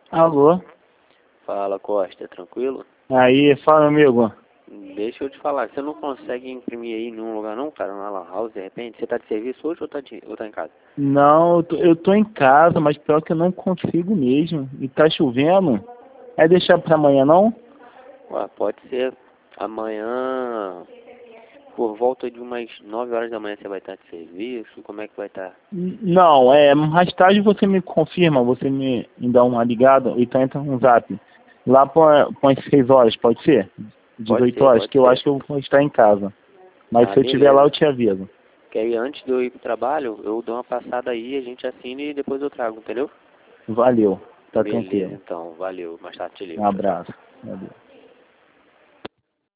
Alô? Fala, Costa, tranquilo? Aí, fala, amigo. Deixa eu te falar, você não consegue imprimir aí em nenhum lugar não, cara, na Lan House, de repente? Você tá de serviço hoje ou tá em casa? Não, eu tô em casa, mas pior que eu não consigo mesmo. E tá chovendo. É deixar pra amanhã, não? Ué, pode ser. Amanhã, por volta de umas 9 horas da manhã você vai estar de serviço, como é que vai estar? Não, mais tarde você me confirma, você me dá uma ligada, ou então entra no zap. Lá por as 6 horas, pode ser? Pode 18 ser, horas, pode que eu acho ser. que eu vou estar em casa. Mas Ah, se eu estiver lá, eu beleza. te aviso. Que aí antes de eu ir pro trabalho, eu dou uma passada aí, a gente assina e depois eu trago, entendeu? Valeu, tá Beleza, tranquilo. então, valeu. Mais tarde te Um ligo. Tchau, tchau. abraço. Valeu.